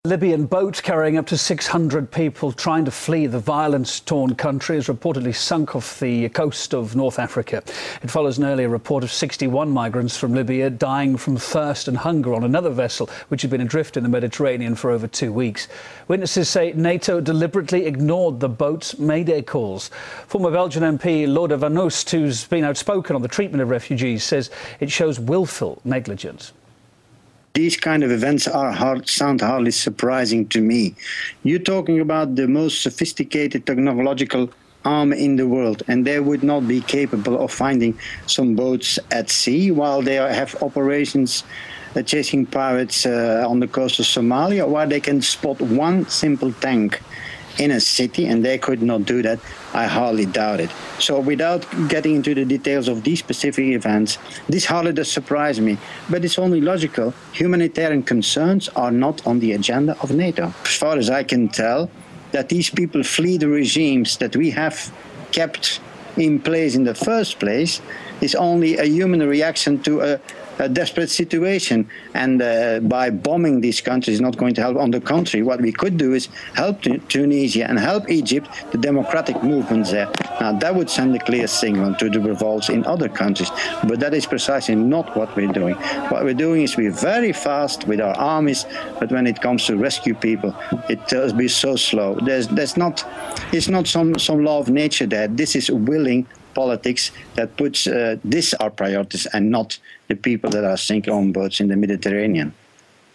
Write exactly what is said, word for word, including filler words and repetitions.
Libyan boat carrying up to six hundred people trying to flee the violence-torn country has reportedly sunk off the coast of North Africa. It follows an earlier report of sixty-one migrants from Libya dying from thirst and hunger on another vessel which had been adrift in the Mediterranean for over two weeks. Witnesses say NATO deliberately ignored the boat's mayday calls. Former Belgian M P Lode van Oost, who's been outspoken on the treatment of refugees, says it shows willful negligence. These kind of events are hard, sound hardly surprising to me. You're talking about the most sophisticated technological arm in the world, and they would not be capable of finding some boats at sea while they have operations uh, chasing pirates uh, on the coast of Somalia, where they can spot one simple tank in a city, and they could not do that. I hardly doubt it. So without getting into the details of these specific events, this hardly does surprise me, but it's only logical. Humanitarian concerns are not on the agenda of NATO. As far as I can tell, that these people flee the regimes that we have kept in place in the first place is only a human reaction to a a desperate situation, and uh, by bombing these countries is not going to help. On the contrary, what we could do is help Tunisia and help Egypt, the democratic movements there. Now that would send a clear signal to the revolts in other countries, but that is precisely not what we're doing. What we're doing is we're very fast with our armies, but when it comes to rescue people, it does be so slow. There's, there's not, it's not some, some law of nature there. This is willing politics that puts uh, this our priorities and not the people that are sinking on boats in the Mediterranean.